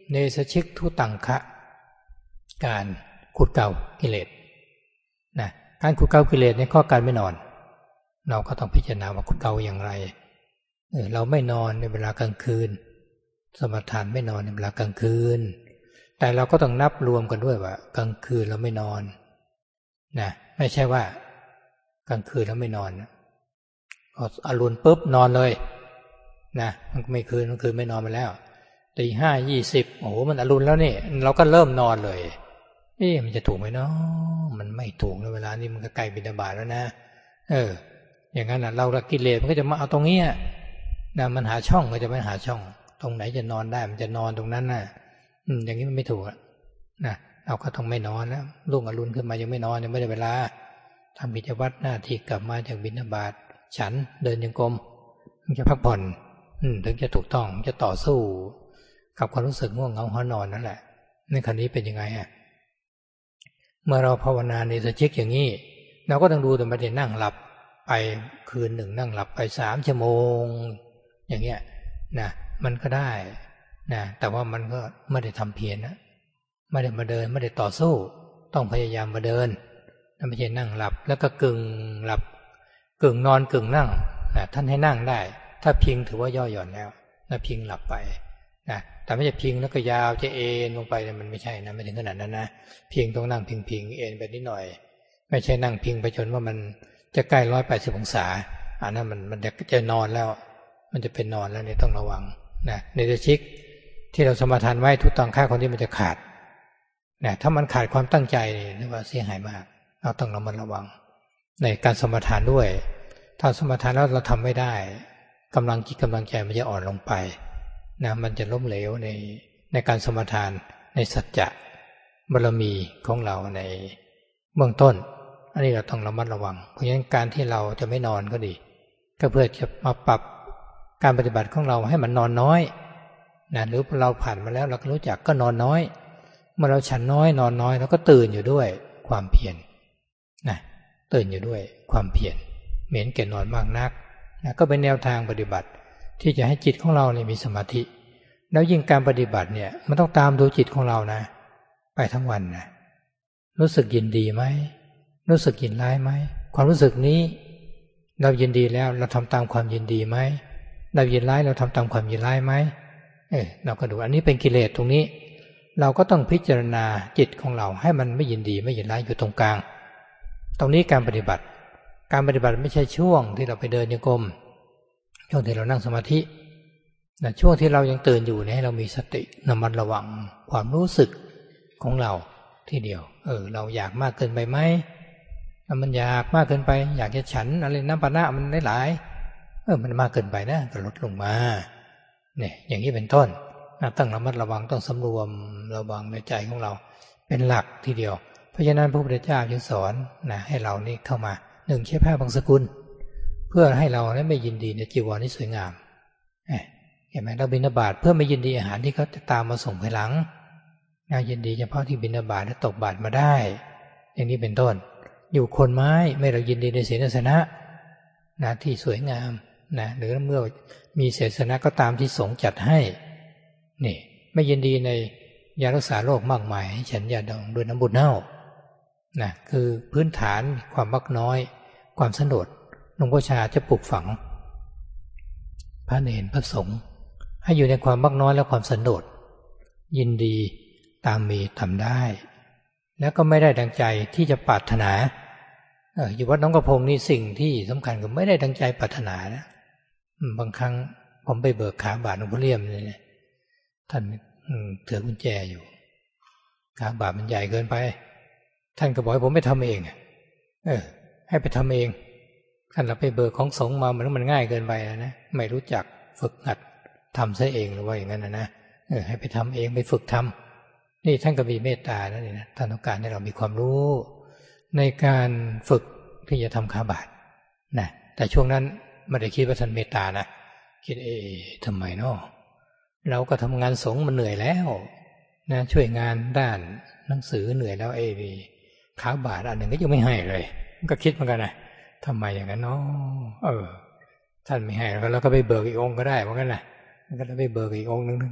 เนสชิกทุตังคะการขุดเกากิเลสนะการขุดเกากิเลสในข้อการไม่นอนเราก็ต้องพิจารณาว่าขุดเกาอย่างไรเออเราไม่นอนในเวลากลางคืนสมถานไม่นอนในเวลากลางคืนแต่เราก็ต้องนับรวมกันด้วยว่ากลางคืนเราไม่นอนนะไม่ใช่ว่ากลางคืนเราไม่นอนพออรุณปุ๊บนอนเลยนะมันไม่คืนมันคืนไม่นอนไปแล้วตีห้ายี่สิบโอ้โหมันอรุณแล้วนี่เราก็เริ่มนอนเลยเอ๊ะมันจะถูกไหมเนาะมันไม่ถูกในเวลานี้มันก็ใกล้บิณฑบาตแล้วนะเอออย่างนั้นนะเราละกิเลสมันก็จะมาเอาตรงนี้นะมันหาช่องก็จะไม่หาช่องตรงไหนจะนอนได้มันจะนอนตรงนั้นน่ะอืมอย่างนี้มันไม่ถูกนะเราก็ต้องไม่นอนแล้วรุ่งอรุณขึ้นมายังไม่นอนยังไม่ได้เวลาทำกิจวัตรหน้าที่กลับมาจากบิณฑบาตฉันเดินจงกรมถึงจะพักผ่อนอืมถึงจะถูกต้องจะต่อสู้กับความรู้สึกง่วงเหงาหอนอนนั่นแหละในครั้นี้เป็นยังไงอ่ะเมื่อเราภาวนาในสชิกอย่างนี้เราก็ต้องดูแต่ไม่ได้นั่งหลับไปคืนหนึ่งนั่งหลับไปสามชั่วโมงอย่างเงี้ยนะมันก็ได้นะแต่ว่ามันก็ไม่ได้ทำเพียรนะไม่ได้มาเดินไม่ได้ต่อสู้ต้องพยายามมาเดินไม่ใช่นั่งหลับแล้วก็กึ่งหลับกึ่งนอนกึ่งนั่งนะท่านให้นั่งได้ถ้าพิงถือว่าย่อหย่อนแล้วนะพิงหลับไปนะแต่ไม่ใช่พิงแล้วก็ยาวจะเอ็นลงไปมันไม่ใช่นะไม่ถึงขนาดนั้นนะพิงต้องนั่งพิงพิงเอ็นไปนิดหน่อยไม่ใช่นั่งพิงไปจนว่ามันจะใกล้ร้อยแปดสิบองศาอันนั้นมันมันจะจะนอนแล้วมันจะเป็นนอนแล้วเนี่ยต้องระวังนะในสชิกที่เราสมาทานไว้ทุกตอนค่าคนที่มันจะขาดนะถ้ามันขาดความตั้งใจนี่เรียกว่าเสียหายมากเราต้องระมัดระวังในการสมาทานด้วยถ้าสมาทานแล้วเราทำไม่ได้กำลังจิตกำลังใจมันจะอ่อนลงไปนะมันจะล้มเหลวในในการสมาทานในสัจจะบารมีของเราในเบื้องต้นอันนี้เราต้องระมัดระวังเพราะฉะนั้นการที่เราจะไม่นอนก็ดีก็เพื่อจะมาปรับการปฏิบัติของเราให้มันนอนน้อยนะหรือเราผ่านมาแล้วเราก็รู้จักก็นอนน้อยเมื่อเราฉันน้อยนอนน้อยเราก็ตื่นอยู่ด้วยความเพียรนะตื่นอยู่ด้วยความเพียรเหม็นแก่นอนมากนักนะก็เป็นแนวทางปฏิบัติที่จะให้จิตของเราเนี่ยมีสมาธิแล้วยิ่งการปฏิบัติเนี่ยมันต้องตามดูจิตของเรานะไปทั้งวันนะรู้สึกยินดีไหมรู้สึกยินร้ายไหมความรู้สึกนี้เรายินดีแล้วเราทำตามความยินดีไหมเรายินร้ายเราทำตามความยินร้ายไหมเออเราก็ดูอันนี้เป็นกิเลสตรงนี้เราก็ต้องพิจารณาจิตของเราให้มันไม่ยินดีไม่ยินร้ายอยู่ตรงกลางตรงนี้การปฏิบัติการปฏิบัติไม่ใช่ช่วงที่เราไปเดินโยกมช่วงที่เรานั่งสมาธินะช่วงที่เรายังตื่นอยู่เนี่ยให้เรามีสติระมัดระวังความรู้สึกของเราทีเดียวเออเราอยากมากเกินไปไหมถ้ามันอยากมากเกินไปอยากจะฉันอะไรน้ำปานะมันได้หลายเออมันมากเกินไปนะก็ลดลงมาเนี่ยอย่างนี้เป็นต้นนะต้องระมัดระวังต้องสำรวมระวังในใจของเราเป็นหลักทีเดียวเพราะฉะนั้นพระพุทธเจ้าจึงสอนนะให้เรานี่เข้ามาหนึ่งใช้ผ้าบางสกุลเพื่อให้เราไม่ยินดีในจีวรที่สวยงามเห็นไหมเราบิณฑบาตเพื่อไม่ยินดีอาหารที่เขาจะตามมาส่งภายหลังนะยินดีเฉพาะที่บิณฑบาตและตกบาตรมาได้อย่างนี้เป็นต้นอยู่คนไม้ไม่เรายินดีในเสนาสนะนะที่สวยงามนะหรือเมื่อมีเสนาสนะก็ตามที่สงฆ์จัดให้นี่ไม่ยินดีในยารักษาโรคมากมายให้ฉันยาดองด้วยน้ำบุญเน่านะคือพื้นฐานความมักน้อยความสันโดษหลวงพ่อชาจะปลูกฝังพระเนรพระสงฆ์ให้อยู่ในความมักน้อยและความสันโดษยินดีตามมีทำได้แล้วก็ไม่ได้ดังใจที่จะปรารถนาเอออยู่วัดหนองกระพงนี่สิ่งที่สำคัญก็ไม่ได้ดังใจปรารถนานะบางครั้งผมไปเบิกขาบาทหลวงพ่อเลี่ยมเนี่ยท่านถือกุญแจอยู่ขาบาทมันใหญ่เกินไปท่านก็บอกให้ผมไปทำเองเออให้ไปทำเองท่านเราไปเบิกของสงฆ์มามันมันง่ายเกินไปนะไม่รู้จักฝึกหัดทำซะเองหรือว่าอย่างนั้นนะนะเออให้ไปทำเองไปฝึกทำนี่ท่านก็มีเมตตาแล้วนี่นะท่านต้องการให้เรามีความรู้ในการฝึกที่จะทำขาบาทนะแต่ช่วงนั้นไม่ได้คิดว่าท่านเมตตานะคิดเอ๊ะทำไมเนาะเราก็ทำงานสงฆ์มันเหนื่อยแล้วนะช่วยงานด้านหนังสือเหนื่อยแล้วเอ๊ะขาบาทอันหนึ่งก็ยังไม่ให้เลยก็คิดเหมือนกันนะทำไมอย่างนั้นเนาะเออท่านไม่ให้แล้วเราก็ไปเบิกอีกองค์ก็ได้เหมือนกันนะก็ไปเบิกอีกองค์นึงท่านก็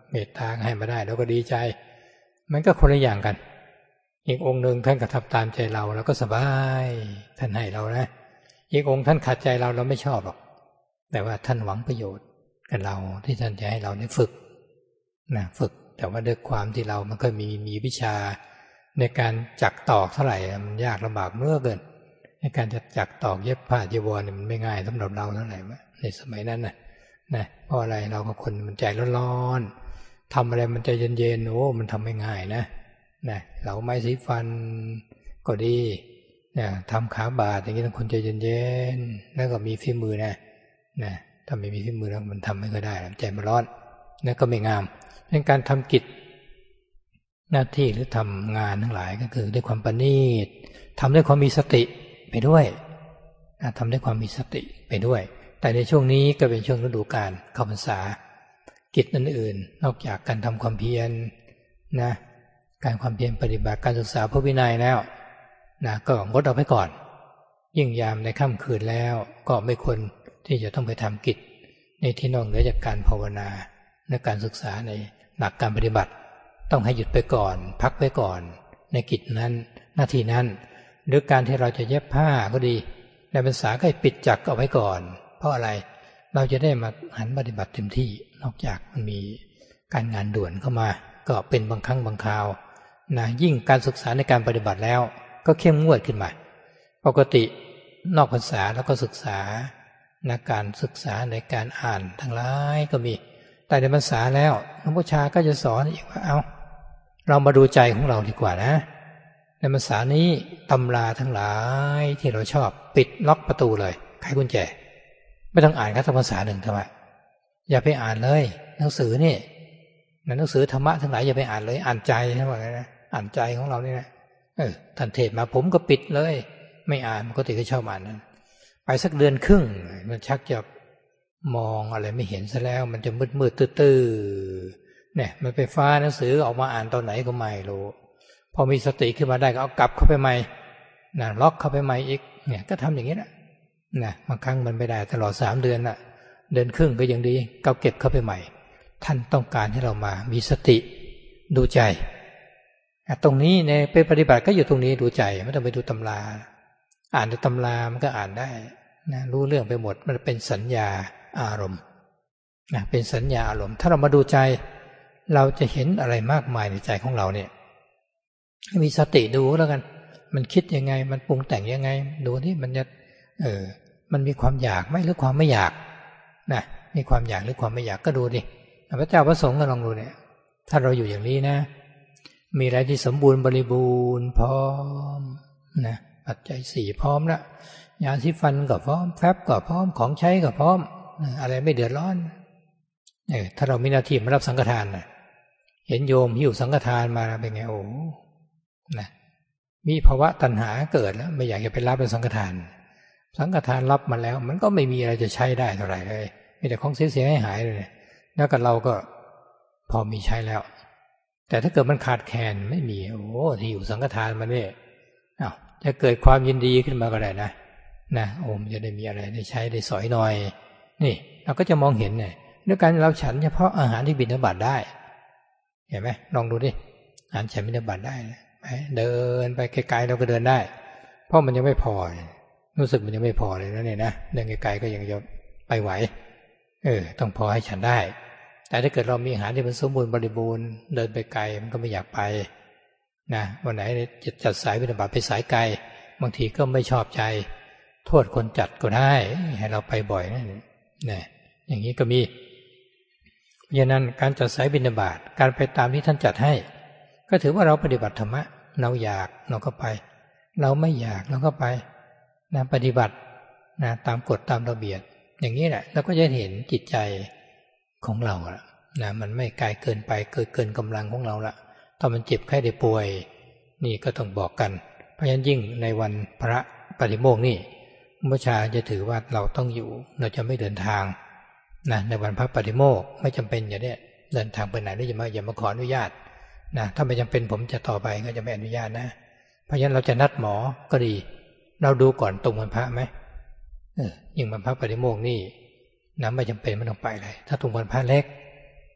เมตตาให้มาได้เราก็ดีใจมันก็คนละอย่างกันอีกองค์หนึ่งท่านกระทำตามใจเราเราก็สบายท่านให้เรานะอีกองค์ท่านขัดใจเราเราไม่ชอบหรอกแต่ว่าท่านหวังประโยชน์กับเราที่ท่านจะให้เราได้ฝึกนะฝึกแต่ว่าด้วยความที่เรามันก็มีมีวิชาในการจักตอกเท่าไหร่มันยากลำบากเมื่อเกินในการจะจักตอกเย็บผ้าจีวรเนี่ยมันไม่ง่ายสำหรับเราเท่าไหร่ในสมัยนั้นนะนะเพราะอะไรเราก็คนมันใจร้อนๆทำอะไรมันใจเย็นๆโอ้มันทำไม่ง่ายนะนะเราไม้สีฟันก็ดีเนี่ยทำขาบาดอย่างนี้ต้องคนใจเย็นๆแล้วก็มีฝีมือนะนะถ้าไม่มีฝีมือแล้วมันทำไม่ก็ได้ใจมันร้อนนั่นก็ไม่งามในการทำกิจหน้าที่หรือทำงานทั้งหลายก็คือด้วยความประณีตทำด้วยความมีสติไปด้วยทำด้วยความมีสติไปด้วยแต่ในช่วงนี้ก็เป็นช่วงฤดูกาลเข้าพรรษากิจอื่นๆนอกจากการทำความเพียรนะการความเพียรปฏิบัติการศึกษาพระวินัยแล้วนะก็งดเอาไว้ก่อนยิ่งยามในค่ำคืนแล้วก็ไม่ควรที่จะต้องไปทำกิจในที่นอกเหนือจากการภาวนาในการศึกษาในหลักการปฏิบัติต้องให้หยุดไปก่อนพักไว้ก่อนในกิจนั้นหน้าที่นั้นหรือการที่เราจะเย็บผ้าก็ดีในภาษาก็ให้ปิดจักรเอาไว้ก่อนเพราะอะไรเราจะได้มาหันปฏิบัติเต็มที่นอกจากมันมีการงานด่วนเข้ามาก็เป็นบางครั้งบางคราวนะยิ่งการศึกษาในการปฏิบัติแล้วก็เข้มงวดขึ้นมาปกตินอกภาษาแล้วก็ศึกษาในการศึกษาในการอ่านทั้งหลายก็มีแต่ในภาษาแล้วหลวงพ่อชาก็จะสอนอีกว่าเอาเรามาดูใจของเราดีกว่านะในภาษานี้ตำราทั้งหลายที่เราชอบปิดล็อกประตูเลยไขกุญแจไม่ต้องอ่านครับภาษาหนึ่งทำไมอย่าไปอ่านเลยหนังสือนี่หนังสือธรรมะทั้งหลายอย่าไปอ่านเลยอ่านใจใช่ไหมนะอ่านใจของเรานี่นะเออท่านเทศมาผมก็ปิดเลยไม่อ่านปกติก็ชอบอ่านนั้นไปสักเดือนครึ่งมันชักจะมองอะไรไม่เห็นซะแล้วมันจะมืดมืดตื้อๆเนี่ยมันไปฟ้าหนังสือออกมาอ่านตอนไหนก็ไม่รู้พอมีสติขึ้นมาได้ก็เอากลับเข้าไปใหม่นะล็อกเข้าไปใหม่อีกเนี่ยก็ทำอย่างนี้นะนะบางครั้งมันไม่ได้ตลอดสามเดือนน่ะเดือนครึ่งก็ยังดีก็เก็บเข้าไปใหม่ท่านต้องการให้เรามามีสติดูใจตรงนี้ในไปปฏิบัติก็อยู่ตรงนี้ดูใจไม่ต้องไปดูตำราอ่านในตำรามันก็อ่านได้นะรู้เรื่องไปหมดมันเป็นสัญญาอารมณ์นะเป็นสัญญาอารมณ์ถ้าเรามาดูใจเราจะเห็นอะไรมากมายในใจของเราเนี่ยให้มีสติดูแล้วกันมันคิดยังไงมันปรุงแต่งยังไงดูที่มันจะเออมันมีความอยากไหมหรือความไม่อยากนะมีความอยากหรือความไม่อยากก็ดูดิพระเจ้าพระสงฆ์ก็ลองดูเนี่ยถ้าเราอยู่อย่างนี้นะมีอะไรที่สมบูรณ์บริบูรณ์พร้อมนะปัจจัยสี่พร้อมละยาสีฟันก็พร้อมแฟบก็พร้อมของใช้ก็พร้อมอะไรไม่เดือดร้อนเออถ้าเรามีหน้าที่มารับสังฆทานนะเห็นโยมหิ้วสังฆทานมาเป็นไงโอ้นะมีภาวะตัณหาเกิดแล้วไม่อยากจะไปรับเป็นสังฆทานสังฆทานรับมาแล้วมันก็ไม่มีอะไรจะใช้ได้เท่าไหร่เลยมีแต่ของเสียๆให้หายเลยแล้วก็เราก็พอมีใช้แล้วแต่ถ้าเกิดมันขาดแคลนไม่มีโอ้ที่อยู่สังฆทานมาเนี่ยอ้าวจะเกิดความยินดีขึ้นมาก็ได้นะนะโอ้มันจะได้มีอะไรได้ใช้ได้สอยหน่อยนี่เราก็จะมองเห็นเนี่ยด้วยการเราฉันเฉพาะอาหารที่บิณฑบาตได้เห็นไหมลองดูดิอาหารฉันบิณฑบาตได้ไปเดินไปไกลๆเราก็เดินได้เพราะมันยังไม่พอรู้สึกมันยังไม่พอเลยนะเนี่ยนะเดินไกลๆก็ยังจะไปไหวเออต้องพอให้ฉันได้แต่ถ้าเกิดเรามีอาหารที่มันสมบูรณ์บริบูรณ์เดินไปไกลมันก็ไม่อยากไปนะวันไหนจะจัดสายบิณฑบาตไปสายไกลบางทีก็ไม่ชอบใจโทษคนจัดก็ได้ให้เราไปบ่อยนะเนี่ยอย่างนี้ก็มีเพราะฉะนั้นการจัดสายบิณฑบาตการไปตามที่ท่านจัดให้ก็ถือว่าเราปฏิบัติธรรมะเราอยากเราก็ไปเราไม่อยากเราก็ไปนะปฏิบัตินะตามกฎตามระเบียบอย่างนี้แหละเราก็จะเห็นจิตใจของเราละนะมันไม่ไกลเกินไปเกินเกินกำลังของเราละถ้ามันเจ็บไข้ได้ป่วยนี่ก็ต้องบอกกันเพราะฉะนั้นยิ่งในวันพระปฏิโมกข์นี่มุชาจะถือว่าเราต้องอยู่เราจะไม่เดินทางนะในวันพระปฏิโมกข์ไม่จำเป็นอย่าเนี่ยเดินทางไปไหนได้อย่ามาอย่ามาขออนุญาตนะถ้าไม่จำเป็นผมจะต่อไปก็จะไม่อนุญาตนะเพราะฉะนั้นเราจะนัดหมอก็ดีเราดูก่อนตรงวันพระไหมเออยิ่งวันพระปฏิโมกข์นี่นะไม่จำเป็นไม่ต้องไปเลยถ้าตรงวันพระเล็ก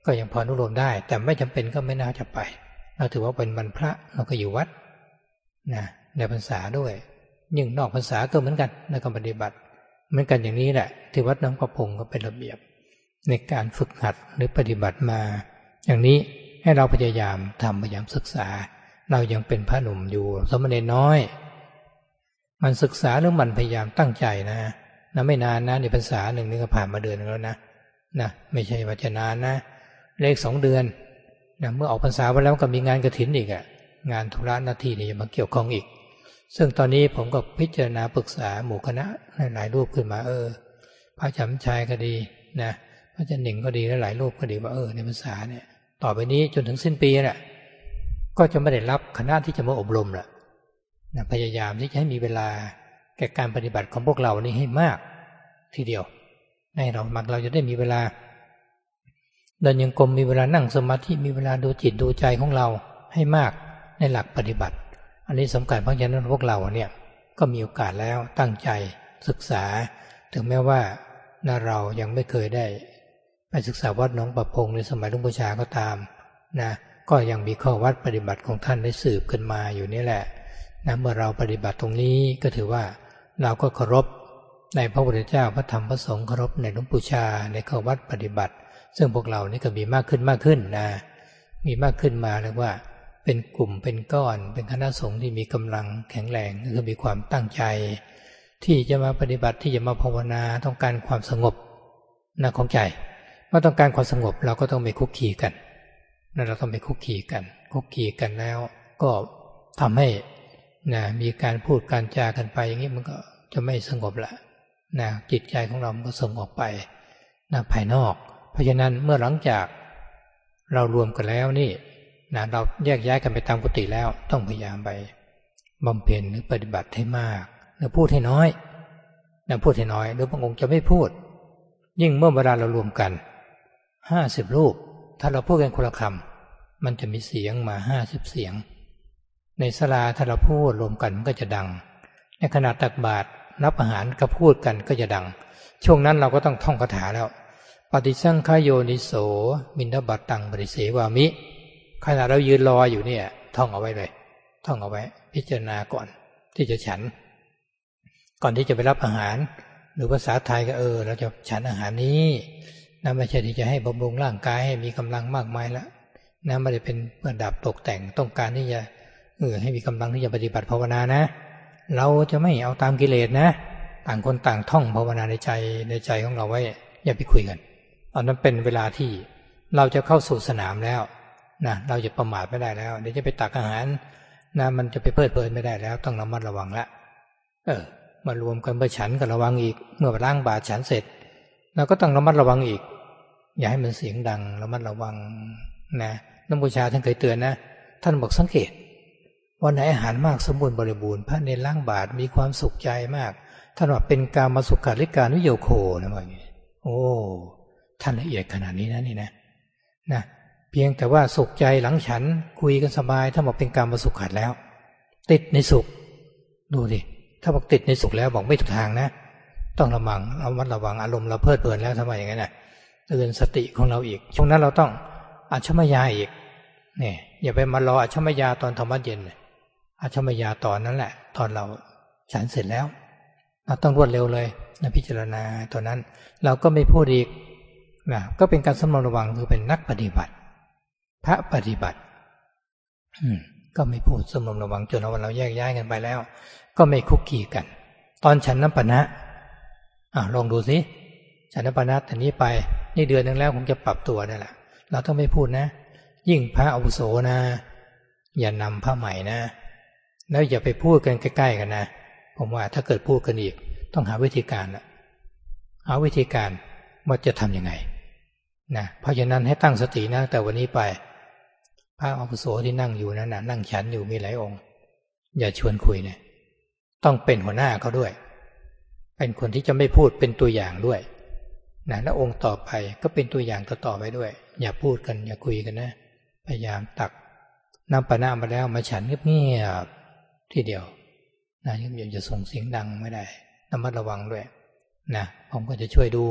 ก็ยังพออนุโลมได้แต่ไม่จำเป็นก็ไม่น่าจะไปเราถือว่าเป็นวันพระเราก็อยู่วัดนะในพรรษาด้วยยิ่งนอกพรรษาก็เหมือนกันในการปฏิบัติเหมือนกันอย่างนี้แหละที่วัดหนองประพงก็เป็นระเบียบในการฝึกหัดหรือปฏิบัติมาอย่างนี้ให้เราพยายามทำพยายามศึกษาเรายังเป็นพระหนุ่มอยู่สมณเณรน้อยมันศึกษาหรือมันพยายามตั้งใจนะนะไม่นานนะในพรรษาหนึ่งนี่ก็ผ่านมาเดือนนึงแล้วนะนะไม่ใช่ว่าจะนานนะเลขสองเดือนนะเมื่อออกพรรษาไปแล้วก็มีงานกฐินอีกอะงานธุระหน้าที่นี่จะมาเกี่ยวข้องอีกซึ่งตอนนี้ผมก็พิจารณาปรึกษาหมู่คณะหลายรูปขึ้นมาเออพระจำชัยก็ดีนะพระจันหนิงก็ดีและหลายรูปก็ดีว่าเออในพรรษาเนี่ยต่อไปนี้จนถึงสิ้นปีน่ะก็จะไม่ได้รับคณะที่จะมาอบรมละนะพยายามที่จะให้มีเวลาแก่การปฏิบัติของพวกเรานี่ให้มากทีเดียวให้เรามักเราจะได้มีเวลาเดินยังกรมมีเวลานั่งสมาธิมีเวลาดูจิตดูใจของเราให้มากในหลักปฏิบัติอันนี้สำคัญเพราะฉะนั้นพวกเราเนี่ยก็มีโอกาสแล้วตั้งใจศึกษาถึงแม้ว่าเรายังไม่เคยได้ไปศึกษาวัดหนองประพงในสมัยหลวงปู่ชาก็ตามนะก็ยังมีข้อวัดปฏิบัติของท่านได้สืบกันมาอยู่นี่แหละนะเมื่อเราปฏิบัติตรงนี้ก็ถือว่าเราก็เคารพในพระพุทธเจ้าพระธรรมพระสงฆ์เคารพในหลวงปู่ชาในข้อวัดปฏิบัติซึ่งพวกเรานี่ก็มีมากขึ้นมากขึ้นนะมีมากขึ้นมาเรียกว่าเป็นกลุ่มเป็นก้อนเป็นคณะสงฆ์ที่มีกำลังแข็งแรงคือมีความตั้งใจที่จะมาปฏิบัติที่จะมาภาวนาต้องการความสงบนะของใจเมื่อต้องการความสงบเราก็ต้องไปคุกคีกันนะเราต้องไปคุกคีกันคุกคีกันแล้วก็ทำให้นะมีการพูดการจากันไปอย่างนี้มันก็จะไม่สงบละนะจิตใจของเรามันก็ส่งออกไปนะภายนอกเพราะฉะนั้นเมื่อหลังจากเรารวมกันแล้วนี่นะเราแยกย้ายกันไปตามกุฏิแล้วต้องพยายามไปบำเพ็ญหรือปฏิบัติให้มากหรือพูดให้น้อยนะพูดให้น้อยหรือบางองค์จะไม่พูดยิ่งเมื่อเวลาเรารวมกันห้าสิบรูปถ้าเราพูดกันคนละคำมันจะมีเสียงมาห้าสิบเสียงในศาลาถ้าเราพูดรวมกันมันก็จะดังในขณะตักบาตรรับอาหารก็พูดกันก็จะดังช่วงนั้นเราก็ต้องท่องคาถาแล้วปฏิสังขโยนิโสมินทบัตตังปฏิเสวามิขณะเรายืนรออยู่เนี่ยท่องเอาไว้เลยท่องเอาไว้พิจารณาก่อนที่จะฉันก่อนที่จะไปรับอาหารหรือภาษาไทยก็เออเราจะฉันอาหารนี้นะไม่ใช่ที่จะให้บำรุงร่างกายให้มีกำลังมากมายแล้วนะไม่ได้เป็นประดับตกแต่งต้องการที่จะเออให้มีกำลังที่จะปฏิบัติภาวนานะเราจะไม่เอาตามกิเลสนะต่างคนต่างท่องภาวนาในใจในใจของเราไว้อย่าไปคุยกันตอนนั้นเป็นเวลาที่เราจะเข้าสู่สนามแล้วนะเราจะประมาทไม่ได้แล้วเดี๋ยวจะไปตักอาหารนะมันจะไปเพลิดเพลินไม่ได้แล้วต้องระมัดระวังละเออมารวมกันเมื่อฉันก็ระวังอีกเมื่อล้างบาตรฉันเสร็จเราก็ต้องระมัดระวังอีกอย่าให้มันเสียงดังระมัดระวังนะน้ำบูชาท่านเคยเตือนนะท่านบอกสังเกตวันไหนอาหารมากสมบูรณ์บริบูรณ์พระเนรล้างบาตรมีความสุขใจมากท่านว่าเป็นกามสุขาริการุโยโคนะว่าอย่างนี้โอ้ท่านละเอียดขนาดนี้นะนี่นะนะเพียงแต่ว่าสุขใจหลังฉันคุยกันสบายถ้าบอกเป็นกามสุขขัดแล้วติดในสุขดูดิถ้าบอกติดในสุขแล้วบอกไม่ถูกทางนะต้องระวังระมัดระวังอารมณ์เราเพลิดเพลินแล้วทำไมอย่างนั้นน่ะเตือนสติของเราอีกช่วงนั้นเราต้องอัชฌมยาอีกเนี่ยอย่าไปมารออัชฌมยาตอนธรรมะเย็นอัชฌมยาตอนนั้นแหละตอนเราฉันเสร็จแล้วเราต้องรวดเร็วเลยนะพิจารณาตอนนั้นเราก็ไม่พูดอีกนะก็เป็นการสำรวมระวังคือเป็นนักปฏิบัติพระปฏิบัติอืมก็ไม่พูดสำรวมระวังจนวันเราแยกย้ายกันไปแล้วก็ไม่คุกคีกันตอนฉันน้ำปนะอ่ะลองดูสิฉันน้ำปนะแต่นี้ไปนี่เดือนนึงแล้วคงจะปรับตัวได้แหละเราต้องไม่พูดนะยิ่งพระอาวุโสนะอย่านำพระใหม่นะแล้วอย่าไปพูดกันใกล้ๆกันนะผมว่าถ้าเกิดพูดกันอีกต้องหาวิธีการละหาวิธีการว่าจะทำยังไงนะเพราะฉะนั้นให้ตั้งสตินะแต่วันนี้ไปพระอาวุโสที่นั่งอยู่นั้นนะนั่งฉันอยู่มีหลายองค์อย่าชวนคุยนะต้องเป็นหัวหน้าเขาด้วยเป็นคนที่จะไม่พูดเป็นตัวอย่างด้วยนะแล้วองค์ต่อไปก็เป็นตัวอย่างต่อๆไปด้วยอย่าพูดกันอย่าคุยกันนะพยายามตักน้ำปะนะมาแล้วมาฉันเงียบๆทีเดียวนะอย่าจะส่งเสียงดังไม่ได้ระมัดระวังด้วยนะผมก็จะช่วยดู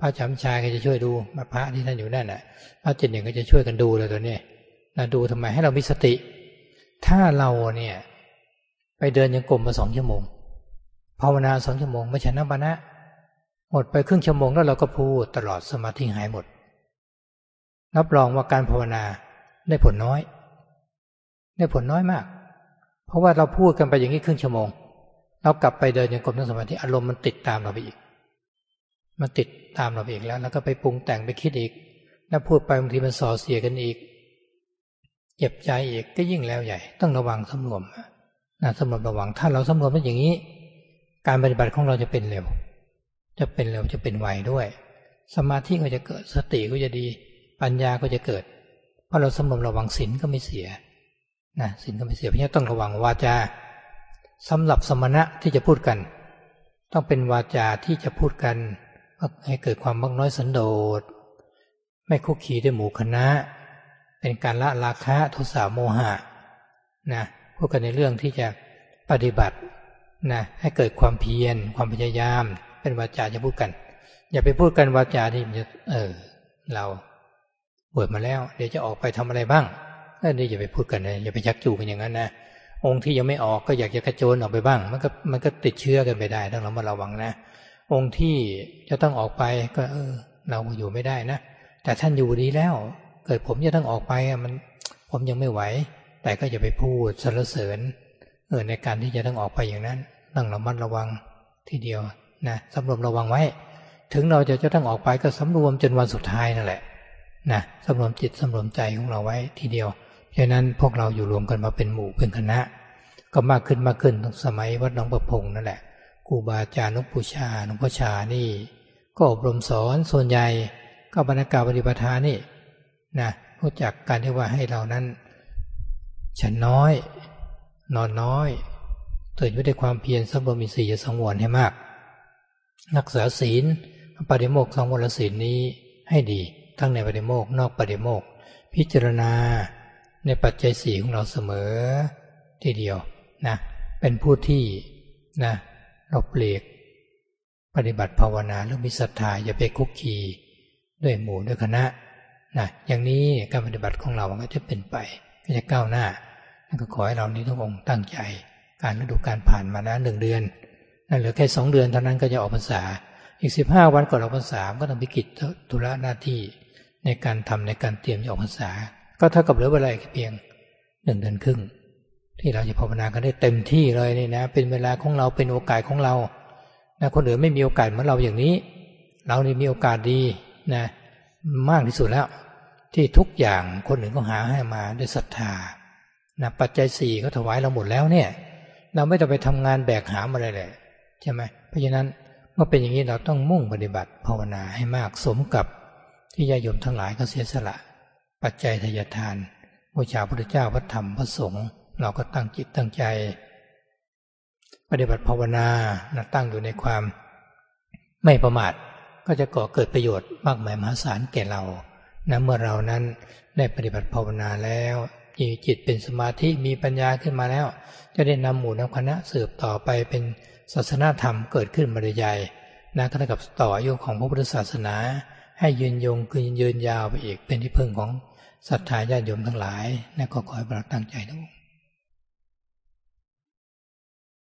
พระจำชายก็จะช่วยดูมาพระที่ท่านอยู่นั่นน่ะพระเจ็ดหนึ่งก็จะช่วยกันดูเลยตัวนี้นะดูทำไมให้เรามีสติถ้าเราเนี่ยไปเดินยังกลมมาสองชั่วโมงภาวนาสองชั่วโมงไม่ใช่นับปานะหมดไปครึ่งชั่วโมงแล้วเราก็พูดตลอดสมาธิหายหมดรับรองว่าการภาวนาได้ผลน้อยได้ผลน้อยมากเพราะว่าเราพูดกันไปอย่างนี้ครึ่งชั่วโมงเรากลับไปเดินยังกลมนั่งสมาธิอารมณ์มันติดตามเราไปอีกมันติดตามเราไปอีกแล้วแล้วก็ไปปรุงแต่งไปคิดอีกแล้วพูดไปบางทีมันส่อเสียกันอีกเจ็บใจอีกก็ยิ่งแล้วใหญ่ต้องระวังสำรวมนะสำรวมระวังถ้าเราสำรวมเป็นอย่างนี้การปฏิบัติของเราจะเป็นเร็วจะเป็นเร็วจะเป็นไวด้วยสมาธิก็จะเกิดสติก็จะดีปัญญาก็จะเกิดเพราะเราสำรวมระวังศีลก็ไม่เสียนะศีลก็ไม่เสียเพราะฉะนั้นต้องระวังวาจาสำหรับสมณะที่จะพูดกันต้องเป็นวาจาที่จะพูดกันให้เกิดความมักน้อยสันโดษไม่คุกคีด้วยหมู่คณะเป็นการละราคะโทสะโมหะนะพูดกันในเรื่องที่จะปฏิบัตินะให้เกิดความเพียรความพยายามเป็นวาจาจะพูดกันอย่าไปพูดกันวาจาที่จะเออเราบวชมาแล้วเดี๋ยวจะออกไปทำอะไรบ้างเออเดี๋ยวอย่าไปพูดกันนะอย่าไปชักจูงกันอย่างนั้นนะองค์ที่ยังไม่ออกก็อยากจะกระโจนออกไปบ้างมันก็มันก็ติดเชื้อกันไปได้ต้องระมัดระวังนะองค์ที่จะต้องออกไปก็เออเราอยู่ไม่ได้นะแต่ท่านอยู่ดีแล้วเกิดผมจะต้องออกไปมันผมยังไม่ไหวแต่ก็อย่าไปพูดสรรเสริญเออในการที่จะต้องออกไปอย่างนั้นต้องระมัดระวังทีเดียวนะสำรวมระวังไว้ถึงเราจะจะต้องออกไปก็สำรวมจนวันสุดท้ายนั่นแหละนะสำรวมจิตสำรวมใจของเราไว้ทีเดียวเพราะนั้นพวกเราอยู่รวมกันมาเป็นหมู่เป็นคณะก็มากขึ้นมากขึ้นตั้งสมัยวัดหนองประพงนั่นแหละครูบาอาจารย์หลวงปู่ชาหลวงพ่อชานี่ก็อบรมสอนส่วนใหญ่ก็บรรณาการปฏิปทานี่นะรู้จักการที่ว่าให้เรานั้นฉันน้อยนอนน้อยตื่นอยู่ด้วยความเพียรสำรวมอินทรีย์สังวรให้มากรักษาศีลปฏิโมกข์สังวรศีลนี้ให้ดีทั้งในปฏิโมกข์นอกปฏิโมกข์พิจารณาในปัจจัยสี่ของเราเสมอทีเดียวนะเป็นผู้ที่นะเราเปลีกปฏิบัติภาวนาหรือมีศรัทธาอย่าไปคุกคีด้วยหมู่ด้วยคณะนะอย่างนี้การปฏิบัติของเราก็จะเป็นไปก็จะก้าวหน้านั่นก็ขอให้เรานี้ทุกองค์ตั้งใจการฤดูการผ่านมาแล้วหนึ่งเดือนนั่นเหลือแค่สองเดือนเท่านั้นก็จะออกพรรษาอีกสิบห้าวันก่อนออกพรรษาก็ต้องไปกิจธุระหน้าที่ในการทำในการเตรียมจะออกพรรษาก็เท่ากับเหลือเวลาเพียงหนึ่งเดือนครึ่งที่เราจะภาวนากันได้เต็มที่เลยนี่นะเป็นเวลาของเราเป็นโอกาสของเรานะคนอื่นไม่มีโอกาสเหมือนเราอย่างนี้เรานี่มีโอกาสดีนะมากที่สุดแล้วที่ทุกอย่างคนอื่นก็หาให้มาด้วยศรัทธานะปัจจัยสี่เขาถวายเราหมดแล้วเนี่ยเราไม่ต้องไปทำงานแบกหามอะไรเลยใช่ไหมเพราะฉะนั้นเมื่อเป็นอย่างนี้เราต้องมุ่งปฏิบัติภาวนาให้มากสมกับที่ญาติโยมทั้งหลายก็เสียสละปัจจัยทายทานบูชาพระพุทธเจ้าพระธรรมพระสงฆ์เราก็ตั้งจิตตั้งใจปฏิบัติภาวนานะตั้งอยู่ในความไม่ประมาทก็จะก่อเกิดประโยชน์มากมายมหาศาลแก่เรานะเมื่อเรานั้นได้ปฏิบัติภาวนาแล้วมีจิตเป็นสมาธิมีปัญญาขึ้นมาแล้วจะได้นำหมู่นำคณะสืบต่อไปเป็นศาสนาธรรมเกิดขึ้นมาโดยใหญ่นะก็เท่ากับต่ออายุของพระพุทธศาสนาให้ยืนยงคือยืนยาวไปอีกเป็นที่พึ่งของศรัทธาญาติโยมทั้งหลายนะก็ขอให้เราตั้งใจทุก